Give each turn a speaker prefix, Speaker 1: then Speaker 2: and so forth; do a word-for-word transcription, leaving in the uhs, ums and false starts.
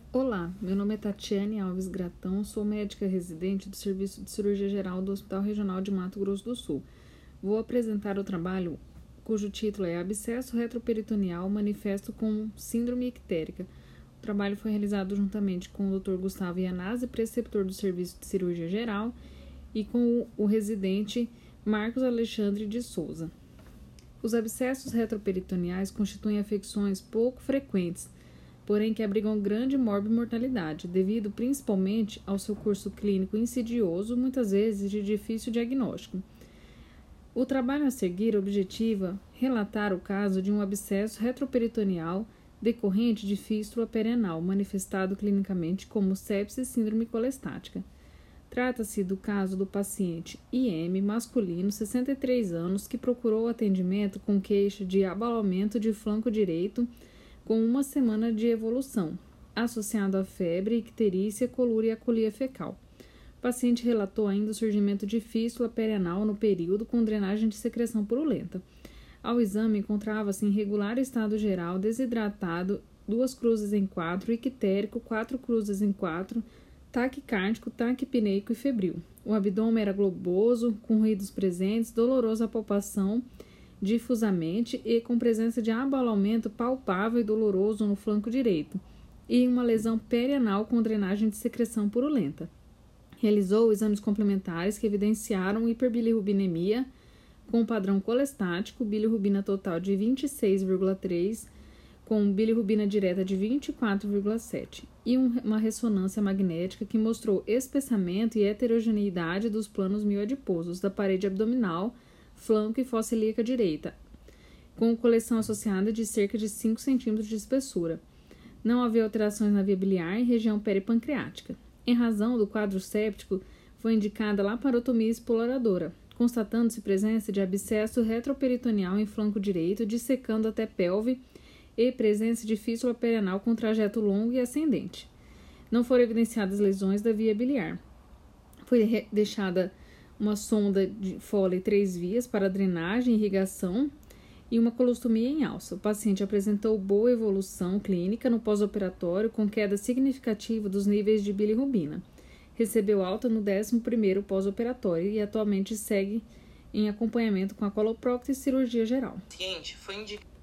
Speaker 1: Olá, meu nome é Tatiane Alves Gratão, sou médica residente do Serviço de Cirurgia Geral do Hospital Regional de Mato Grosso do Sul. Vou apresentar o trabalho cujo título é Abscesso retroperitoneal manifesto com síndrome ictérica. O trabalho foi realizado juntamente com o doutor Gustavo Iannazzi, preceptor do Serviço de Cirurgia Geral, e com o residente Marcos Alexandre de Souza. Os abscessos retroperitoneais constituem afecções pouco frequentes, porém que abrigam grande morbimortalidade, devido principalmente ao seu curso clínico insidioso, muitas vezes de difícil diagnóstico. O trabalho a seguir objetiva relatar o caso de um abscesso retroperitoneal decorrente de fístula perianal, manifestado clinicamente como sepse síndrome colestática. Trata-se do caso do paciente I M, masculino, sessenta e três anos, que procurou atendimento com queixa de abalamento de flanco direito com uma semana de evolução, associado a febre, icterícia, colúria e acolia fecal. O paciente relatou ainda o surgimento de fístula perianal no período com drenagem de secreção purulenta. Ao exame, encontrava-se em regular estado geral, desidratado, duas cruzes em quatro, ictérico, quatro cruzes em quatro, taquicárdico, taquipneico e febril. O abdômen era globoso, com ruídos presentes, doloroso à palpação, difusamente e com presença de abalamento palpável e doloroso no flanco direito, e uma lesão perianal com drenagem de secreção purulenta. Realizou exames complementares que evidenciaram hiperbilirrubinemia com padrão colestático, bilirrubina total de vinte e seis vírgula três, com bilirrubina direta de vinte e quatro vírgula sete, e uma ressonância magnética que mostrou espessamento e heterogeneidade dos planos mioadiposos da parede abdominal, flanco e fossa ilíaca direita, com coleção associada de cerca de cinco centímetros de espessura. Não havia alterações na via biliar e região peripancreática. Em razão do quadro séptico, foi indicada laparotomia exploradora, constatando-se presença de abscesso retroperitoneal em flanco direito, dissecando até pelve, e presença de fístula perianal com trajeto longo e ascendente. Não foram evidenciadas lesões da via biliar. Foi deixada uma sonda de Foley três vias para drenagem e irrigação e uma colostomia em alça. O paciente apresentou boa evolução clínica no pós-operatório com queda significativa dos níveis de bilirrubina. Recebeu alta no décimo primeiro pós-operatório e atualmente segue em acompanhamento com a coloprocto e cirurgia geral.
Speaker 2: O paciente foi indicado